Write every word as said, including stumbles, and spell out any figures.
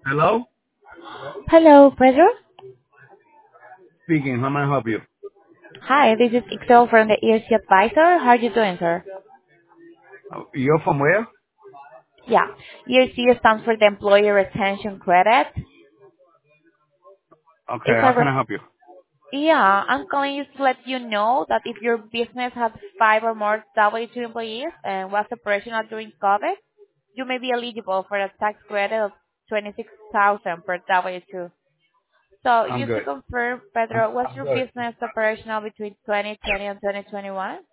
Hello? Hello, Pedro. Speaking. How may I help you? Hi, this is Ixel from the E R C Advisor. How are you doing, sir? Uh, You're from where? Yeah, E R C stands for the Employee Retention Credit. Okay. It's a How can re- I help you? yeah, I'm calling you to let you know that if your business has five or more W two employees and was operational during COVID, you may be eligible for a tax credit of twenty-six thousand per W two. So I'm just to good. confirm, I'm, Pedro, was I'm your good. business operational between twenty twenty and twenty twenty-one?